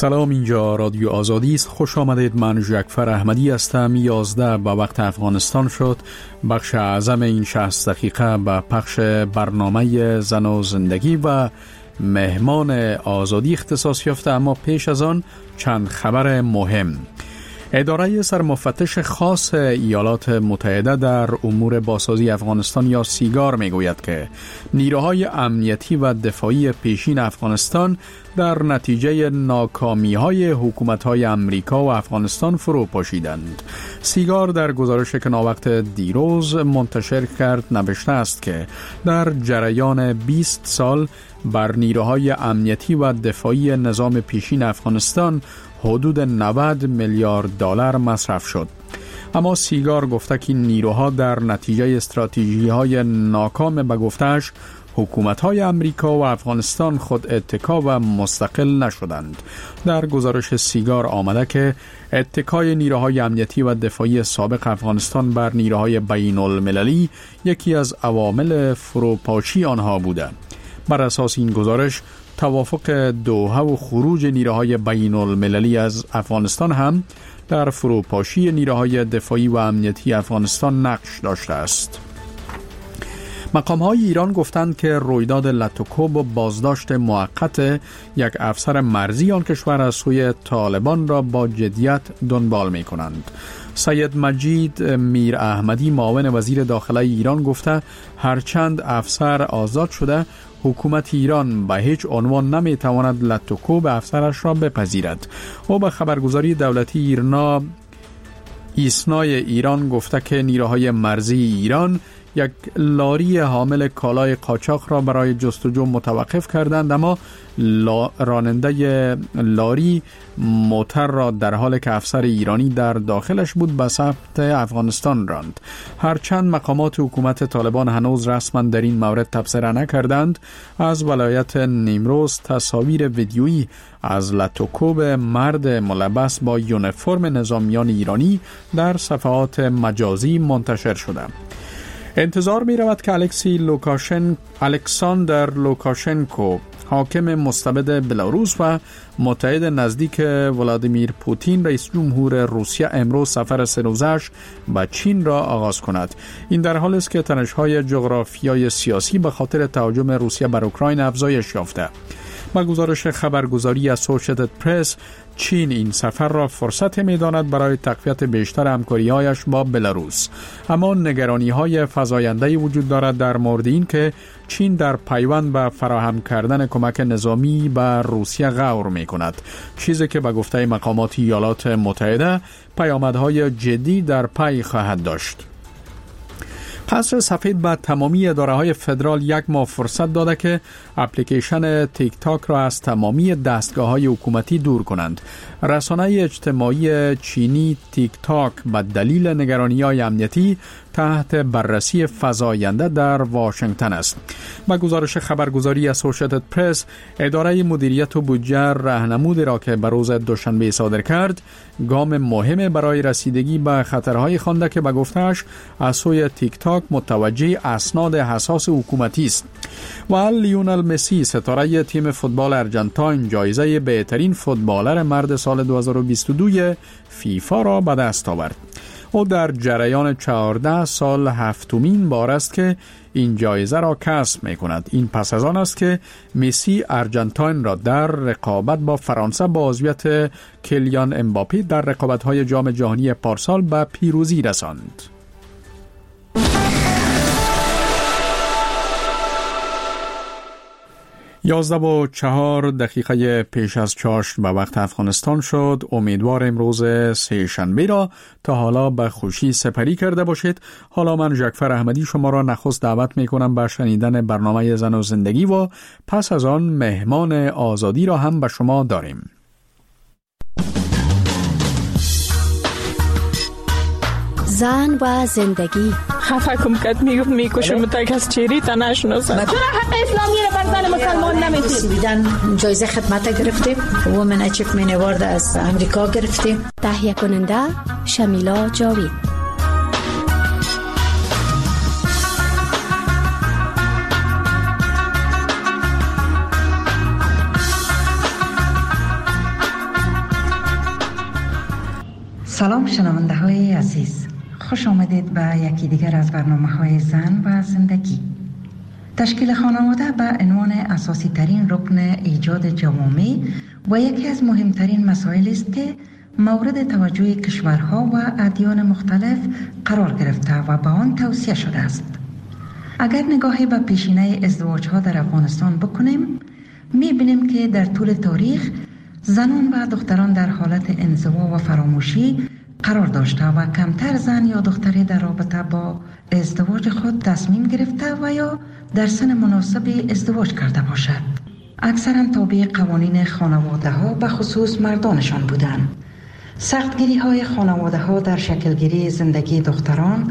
سلام، اینجا رادیو آزادی است. خوش آمدید. من جعفر احمدی هستم. 11 به وقت افغانستان شد. بخش اعظم این 60 دقیقه به پخش برنامه زن و زندگی و مهمان آزادی اختصاص یافته، اما پیش از آن چند خبر مهم. اداره سرمفتش خاص ایالات متحده در امور بازسازی افغانستان یا سیگار میگوید که نیروهای امنیتی و دفاعی پیشین افغانستان در نتیجه ناکامی‌های حکومت‌های امریکا و افغانستان فرو پاشیدند. سیگار در گزارش که ناوقت دیروز منتشر کرد نوشته است که در جریان 20 سال بر نیروهای امنیتی و دفاعی نظام پیشین افغانستان حدود 90 میلیارد دلار مصرف شد. اما سیگار گفته که نیروها در نتیجه استراتژی‌های ناکام به گفته‌اش حکومت‌های امریکا و افغانستان خود اتکا و مستقل نشدند. در گزارش سیگار آمده که اتکای نیروهای امنیتی و دفاعی سابق افغانستان بر نیروهای بین المللی یکی از عوامل فروپاشی آنها بوده. بر اساس این گزارش توافق دوحه و خروج نیروهای بین المللی از افغانستان هم در فروپاشی نیروهای دفاعی و امنیتی افغانستان نقش داشته است. مقام‌های ایران گفتند که رویداد لاتوکوب و بازداشت موقت یک افسر مرزی آن کشور از سوی طالبان را با جدیت دنبال می‌کنند. سید مجید میر احمدی معاون وزیر داخله ایران گفته هرچند افسر آزاد شده، حکومت ایران به هیچ عنوان نمی‌تواند لاتوکوب افسرش را بپذیرد. او به خبرگزاری دولتی ایسنای ایران گفته که نیروهای مرزی ایران یک لاری حامل کالای قاچاق را برای جستجو متوقف کردند، اما راننده لاری موتر را در حالی که افسر ایرانی در داخلش بود به سمت افغانستان راند. هرچند مقامات حکومت طالبان هنوز رسما در این مورد تبصره نکردند، از ولایت نیمروز تصاویر ویدیویی از لاتوکوب مرد ملبس با یونیفرم نظامیان ایرانی در صفحات مجازی منتشر شده. انتظار می رود که الکساندر لوکاشنکو، حاکم مستبد بلاروس و متحد نزدیک ولادیمیر پوتین، رئیس جمهور روسیه، امروز سفر 3 روزش به چین را آغاز کند. این در حالی است که تنش‌های جغرافیایی سیاسی به خاطر تهاجم روسیه بر اوکراین افزایش یافته. با گزارش خبرگزاری اسوسییتد پرس، چین این سفر را فرصت می‌داند برای تقویت بیشتر همکاری‌هایش با بلاروس. اما نگرانی‌های فزاینده‌ای وجود دارد در مورد این که چین در پیوند به فراهم کردن کمک نظامی به روسیه غور می‌کند، چیزی که به گفته مقامات ایالات متحده پیامدهای جدی در پی خواهد داشت. قصر سفید به تمامی اداره‌های فدرال 1 ماه فرصت داده که اپلیکیشن تیک تاک را از تمامی دستگاه‌های حکومتی دور کنند. رسانه اجتماعی چینی تیک تاک به دلیل نگرانی‌های امنیتی تحت بررسی فزاینده در واشنگتن است. با گزارش خبرگزاری اسوسییتد پرس، اداره مدیریت و بودجه راهنمودی را که روز دوشنبه صادر کرد، گام مهم برای رسیدگی به خطرهای خوانده که به گفته‌اش از سوی تیک تاک متوجه اسناد حساس حکومتی است. و لیونل مسی، ستاره تیم فوتبال ارژانتین، جایزه بهترین فوتبالر مرد سال 2022 فیفا را به دست آورد. او در جریان 14 سال هفتمین بار است که این جایزه را کسب می کند. این پس از آن است که مسی ارژانتین را در رقابت با فرانسه با عضویت کلیان امباپه در رقابت‌های جام جهانی پارسال به پیروزی رساند. 11:04 پیش از چاشت به وقت افغانستان شد. امیدوار امروز سه شنبه را تا حالا به خوشی سپری کرده باشید. حالا من جعفر احمدی شما را نخست دعوت می کنم به شنیدن برنامه زن و زندگی و پس از آن مهمان آزادی را هم به شما داریم. زن و زندگی. خفه کم کت میکشم تا کس چیری تا نشناسم. چرا حق اسلامی را بر زن مسلمان نمیدید؟ بیدن جایزه خدمت گرفتیم. وومن اچیومنت اوارد از امریکا گرفتیم. تهیه کننده شمیلا جاوید. سلام شنونده های عزیز، خوش آمدید به یکی دیگر از برنامه های زن و زندگی. تشکیل خانواده به عنوان اساسی ترین رکن ایجاد جوامع و یکی از مهمترین مسائل است که مورد توجه کشورها و ادیان مختلف قرار گرفته و به آن توصیه شده است. اگر نگاهی به پیشینه ازدواج ها در افغانستان بکنیم، می‌بینیم که در طول تاریخ زنان و دختران در حالت انزوا و فراموشی قرار داشته و کمتر زن یا دختری در رابطه با ازدواج خود تصمیم گرفته و یا در سن مناسب ازدواج کرده باشد. اکثرا تابع قوانین خانواده ها به خصوص مردانشان بودند. سختگیری های خانواده ها در شکلگیری زندگی دختران،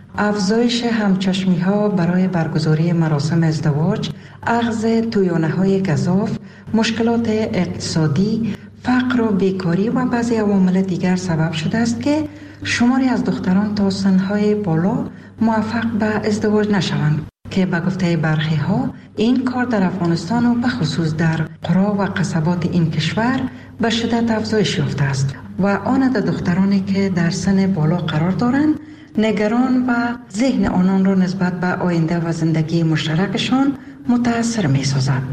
افزایش همچشمی ها برای برگزاری مراسم ازدواج، اخذ تویانه های گزاف، مشکلات اقتصادی، فقر و بیکاری و بعضی عوامل دیگر سبب شده است که شماری از دختران تا سنهای بالا موفق به ازدواج نشوند که به گفته برخی ها این کار در افغانستان و به خصوص در قرا و قصبات این کشور به شدت افزایش یافته است و آن عدد دخترانی که در سن بالا قرار دارند نگران و ذهن آنان را نسبت به آینده و زندگی مشترکشان متاثر می سازد.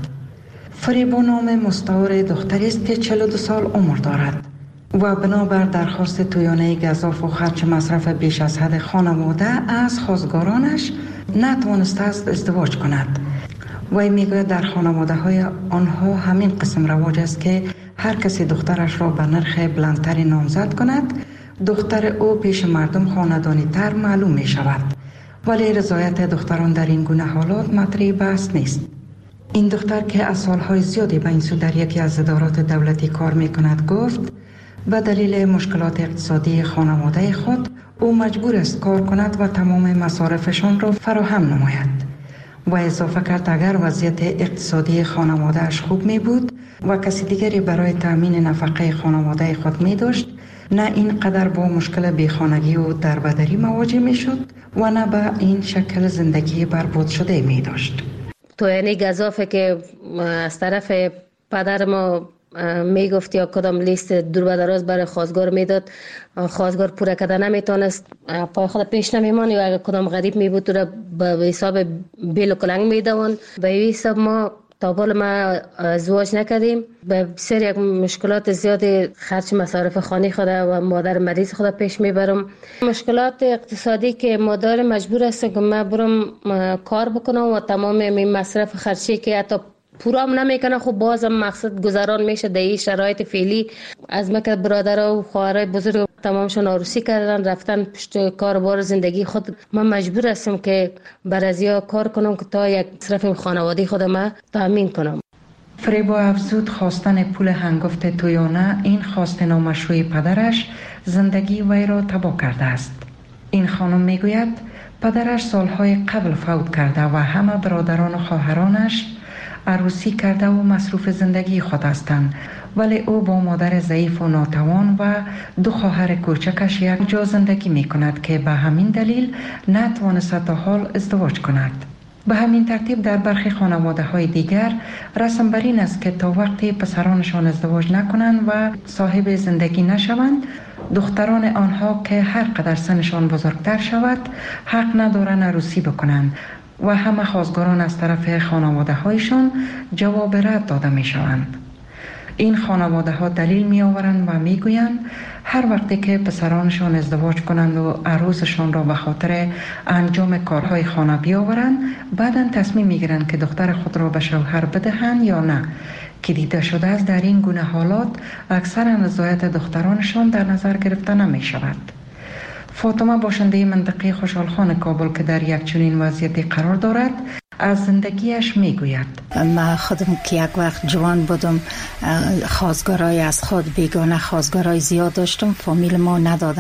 فریبا نام مستعار دختری است که 42 سال عمر دارد و بنابر درخواست تویانه گزاف و خرج مصرف بیش از حد خانواده از خواستگارانش نتوانسته است ازدواج کند. وی میگوید در خانواده های آنها همین قسم رواج است که هر کسی دخترش را به نرخ بلندتری نامزد کند، دختر او پیش مردم خاندانی تر معلوم می شود. ولی رضایت دختران در این گونه حالات مطرح بحث نیست. این دختر که از سالهای زیادی به این سو در یکی از ادارات دولتی کار می کند گفت به دلیل مشکلات اقتصادی خانواده خود او مجبور است کار کند و تمام مصارفشان را فراهم نماید. و اضافه کرد اگر وضعیت اقتصادی خانوادهش خوب می بود و کسی دیگری برای تأمین نفقه خانواده خود می داشت، نه اینقدر با مشکل بیخانگی و دربدری مواجه می شد و نه به این شکل زندگی برباد شده می داشت. تو یعنی گزافه که از طرف پدر ما می گفت یا کدام لیست دور و دراز برای خواستگار میداد، خواستگار پوره کرده نمیتونست، پای خود پیش نمیمان یا اگر کدام غریب می بود تو را به حساب بیل و کلنگ میدوان. به این حساب ما تا بالا ما ازدواج نکردیم. به بسیار یک مشکلات زیادی خرج مصارف خانه خود و مادر مریض خود پیش میبرم. مشکلات اقتصادی که مادر مجبور است که من برم کار بکنم و تمام این مصرف خرچی که حتی پورا هم نمیکنه، خب بازم مقصد گذران میشه در این شرایط فعلی. از مکه برادر و خواهرای بزرگ تمامشون عروسی کردن رفتن پشت کاربار زندگی خود. من مجبور هستم که بر ازیا کار کنم که تا یک مصرف خانوادگی خودم تامین کنم. فریبا افزود خواستن پول هنگفت تویانه این خواست نامشروع پدرش زندگی وی را تباه کرده است. این خانم میگوید پدرش سالهای قبل فوت کرده و همه برادران و خواهرانش عروسی کرده و مصروف زندگی خود هستند، ولی او با مادر ضعیف و ناتوان و 2 خواهر کوچکش یک جا زندگی می کند که به همین دلیل نتوانست تا حال ازدواج کند. به همین ترتیب در برخی خانواده های دیگر رسم بر این است که تا وقتی پسرانشان ازدواج نکنند و صاحب زندگی نشوند، دختران آنها که هر قدر سنشان بزرگتر شود حق ندارند عروسی بکنند و همه خواستگاران از طرف خانواده هایشان جواب رد داده می شوند. این خانواده ها دلیل می آورند و می گویند هر وقتی که پسرانشان ازدواج کنند و عروسشان را به خاطر انجام کارهای خانه بیاورند، بعدا تصمیم می گیرند که دختر خود را به شوهر بدهند یا نه، که دیده شده است در این گونه حالات اکثر رضایت دخترانشان در نظر گرفته نمی شود. فاطمه باشنده منطقه خوشحالخان کابل که در یک چنین وضعیتی قرار دارد از زندگیش میگوید. من خودم که یک وقت جوان بودم خواستگارای از خود بیگانه خواستگارای زیاد داشتم، فامیل ما ندادن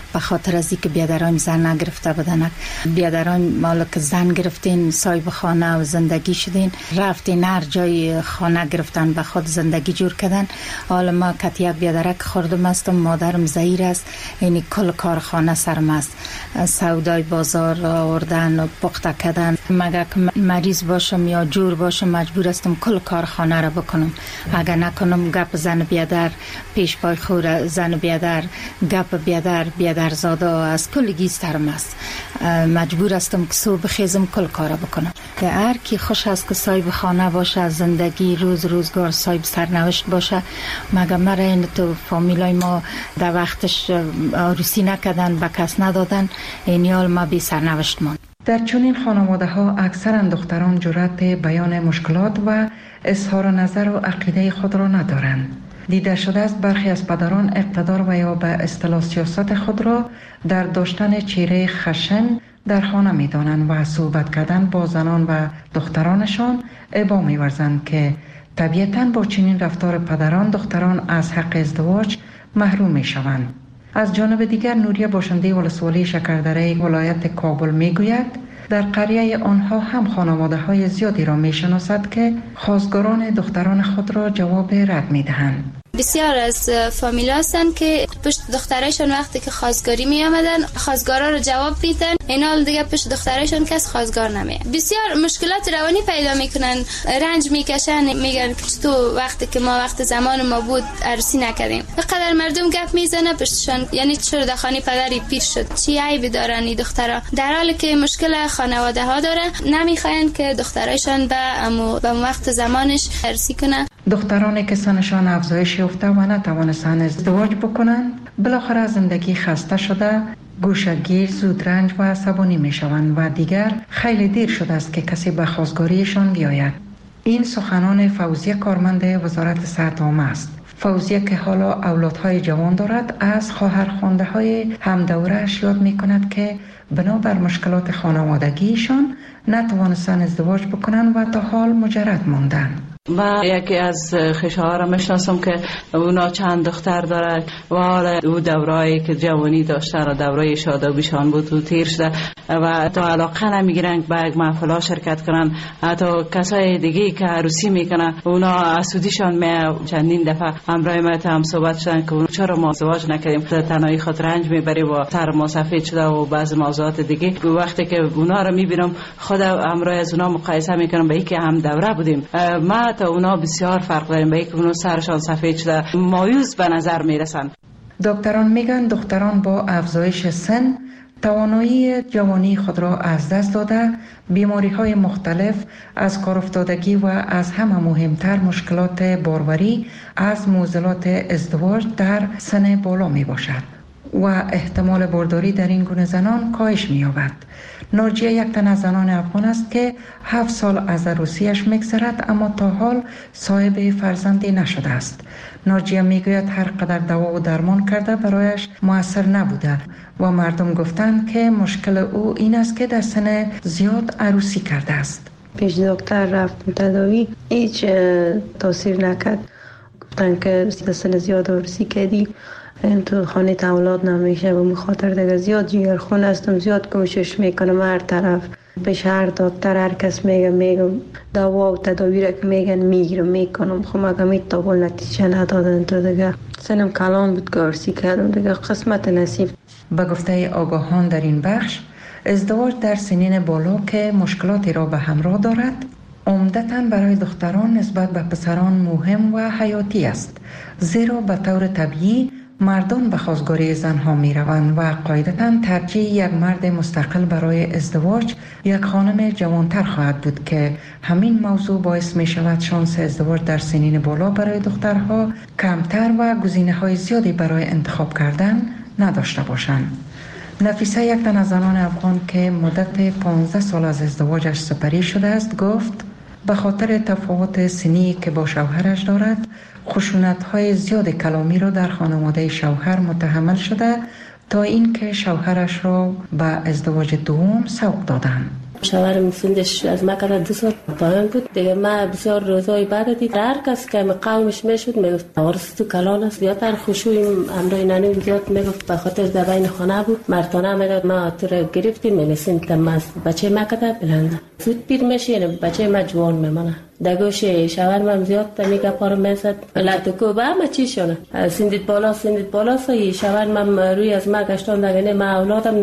به خاطر از اینکه بیادران زن نگرفته بودن. بیادران مالک زن گرفتین، صاحب خانه و زندگی شدین، رفتین هر جای خانه گرفتن به خود زندگی جور کردن. حالا ما یک بیادرک خوردم هستم، مادرم زهیر است، یعنی کل کارخانه سرم است، سودای بازار آوردن و پخته کردن. مگر مریض باشم یا جور باشم مجبور هستم کل کارخانه را بکنم. اگر نکنم گپ زن بیادر پیش پای خور، زن بیادر گپ بیادر زاده از کلگی سرم است. مجبور هستم که صبح خیزم کل کار بکنم. که هر کی خوش است که صاحب خانه باشه، زندگی روزگار صاحب سرنوشت باشه. مگر مرا این تو فامیلای ما در وقتش عروسی نکردن، به کس ندادن، این حال ما بی سرنوشت ماند. در چنین خانواده ها اکثرا دختران جرأت بیان مشکلات و اظهار نظر و عقیده خود را ندارند. دیده شده است برخی از پدران اقتدار و یا به اصطلاح سیاست خود را در داشتن چهره خشن در خانه می دانند و صحبت کردن با زنان و دخترانشان ابا می ورزند که طبیعتاً با چنین رفتار پدران دختران از حق ازدواج محروم می شوند. از جانب دیگر نوریه باشنده ولسوالی شکردره ولایت کابل می گوید در قریه آنها هم خانواده های زیادی را می شناسد که خواستگاران دختران خود را جواب رد می دهند. بسیار از فامیل هستن که پشت دخترایشان وقتی که خواستگاری می آمدن خواستگارا رو جواب میدن، اینا دیگه پشت دخترایشان کس خواستگار نمیاد. بسیار مشکلات روانی پیدا میکنن، رنج میکشن، میگن که تو وقتی که ما وقت زمان ما بود عروسی نکردیم. بقدر مردم گپ میزنه پشتشان، یعنی چرا دخانی پدری پیر شد، چی عیبی دارن این دخترا، در حالی که مشکل خانواده ها داره، نمیخواین که دخترایشان به وقت زمانش عروسی کنه. دخترانی که سنشان افزایش یافته و نتوانستند ازدواج بکنند بالاخره زندگی خسته شده، گوشه‌گیر، زودرنج و عصبانی می شوند و دیگر خیلی دیر شده است که کسی به خواستگاریشان بیاید. این سخنان فوزیه کارمند وزارت صحت عامه است. فوزیه که حالا اولادهای جوان دارد از خواهرخوانده های همدوره‌اش یاد می کند که بنابر مشکلات خانوادگیشان نتوانستند ازدواج بکنند و تا حال مجرد ماندند. و یکی از خشاها را میشناسم که اونا چند دختر داره و حالا او دورایی که جوانی داشتن و دوره شادابیشان بود و تیر شده و تا علاقه نمیگیرن به یک محفل شرکت کنن. حتی کسای دیگه که عروسی میکنن اونا اسودیشان می چندین دفعه همراه ما هم صحبت شدن که چرا ما ازدواج نکردیم، تنهایی خود رنج میبری و سر ما سفید شده و بعض موضوعات دیگه. وقتی که اونا رو میبینم خود همراه از اونا مقایسه میکنم به اینکه هم دوره بودیم، ما تا اونا بسیار فرق داریم، به اینکه اونا سرشان سفید شده مایوس به نظر میرسن. دکتران میگن دختران با افزایش سن توانایی جوانی خود را از دست داده، بیماری های مختلف از کار افتادگی و از همه مهمتر مشکلات باروری از معضلات ازدواج در سن بالا می باشد و احتمال بارداری در این گونه زنان کاهش می یابد. ناجیه یک تن از زنان افغان است که 7 سال از عروسیش می‌گذرد اما تا حال صاحب فرزندی نشده است. ناجیه میگوید هر قدر دوا و درمان کرده برایش مؤثر نبوده و مردم گفتند که مشکل او این است که در سن زیاد عروسی کرده است. پیش دکتر رفت تداوی، هیچ تاثیر نکرد. گفتن که در سن زیاد عروسی کردی، این تو خانه اولاد نمیشه و مخاطر دیگه زیاد جیگرخون هستم، زیاد کوشش میکنم هر طرف پیش هر دکتر هر کس میگم دوا و تداوی را که میگن میگیرم میکنم، خب مگه میتابل نتیجه ندادن تو دیگه سنم کلان بود که عروسی کردم دیگه قسمت نصیب. به گفته آگاهان در این بخش ازدواج در سنین بالا که مشکلاتی را به همراه دارد عمدتاً برای دختران نسبت به پسران مهم و حیاتی است، زیرا به طور طبیعی مردان به خواستگاری زنها می روند و قاعدتاً ترجیح یک مرد مستقل برای ازدواج یک خانم جوانتر خواهد بود که همین موضوع باعث می شود شانس ازدواج در سنین بالا برای دخترها کمتر و گزینه‌های زیادی برای انتخاب کردن نداشته باشند. نفیسه یک تن از زنان افغان که مدت 15 سال از ازدواجش سپری شده است گفت به خاطر تفاوت سنی که با شوهرش دارد خشونت‌های زیاد کلامی را در خانواده شوهر متحمل شده تا اینکه شوهرش را به ازدواج دوم سوق دادند. شوهرم سندش از ما کده 2 سال پایان بود دیگه. ما بسیار روزای بعد دید هر کس که قومش میشد میگفت وارث تو کلان است. زیادتر خشوع امرای نانی زیاد میگفت به خاطر زبان خانه بود. مرتانه میگفت ما تو رو گرفتیم میرسیم تماس بچه ما کده بلنده زود پیر میشه یعنی بچه ما جوان میمونه. دگوش شوهرم زیاد میگه پارو میزد لاتو با ما چی شونه سندید بالا سندید بالا. سوی شوهرم روی از ما گشتان دگنه ما اولادم